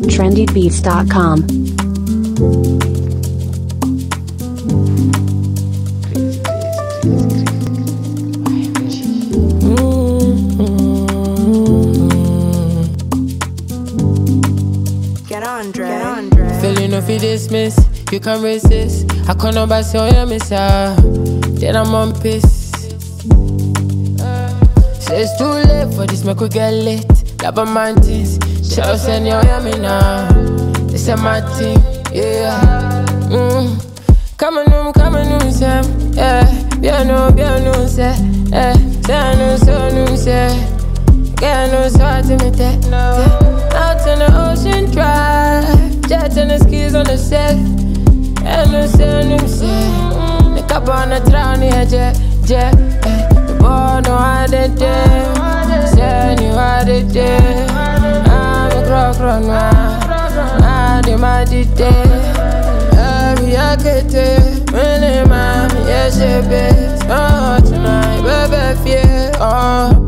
trendybeats.com. Get on, Dre. Feeling no fi dismiss, you can resist. I can't nobody say you miss her. Then I'm on piss. Say it's too late for this, make we get lit. Lava mountains, shout send you hear me now. This is my team, yeah. Come on, Sam, yeah. Bien no, say, yeah. Say no, say. Get no swat to me, take. Out on the ocean drive, jet and the skis on the set. And no say. The cup on the drown, yeah, jet. The boy know how they do. Send you how they do. I'm a croc run, I do my day. Every I get it, really, man, yes, she be. Oh, tonight, baby, fear, oh.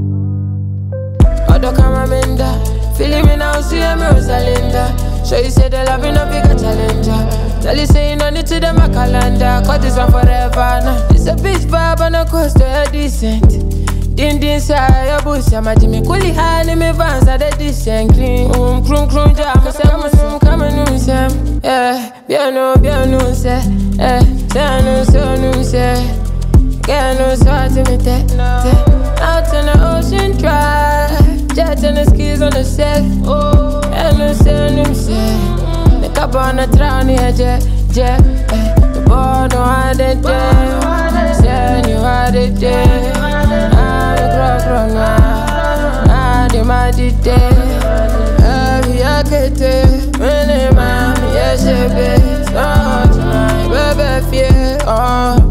Odo kama menda, feeling me now, see me Rosalinda. So you say the love in a bigger challenger. Tell you say you no need to them a calendar. Cause this one forever now. This a bitch vibe and a cost to decent. Din say your bush, I'm a Jimmy Coolie high in me vans are the decent clean. Krum jam, come on, Sam. Yeah, bien no, say. Say no, say. Get no swat to me, take. Out on the ocean drive, jet and the skis on the set. And no say. The cup on the drown, yeah, jet. The boy know how they do. Send you how they do. I'm a croc run, I do my day. Every I get it, really, man, yes, she be. So tonight, baby, fear, oh.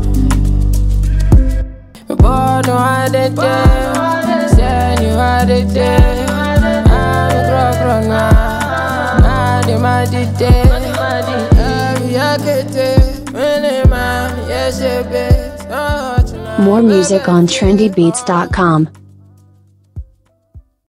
Boy, know how they do. Send you how they do. I'm a croc run, I do my day. Every I get it, really, man, yes, she be. More music on trendybeats.com.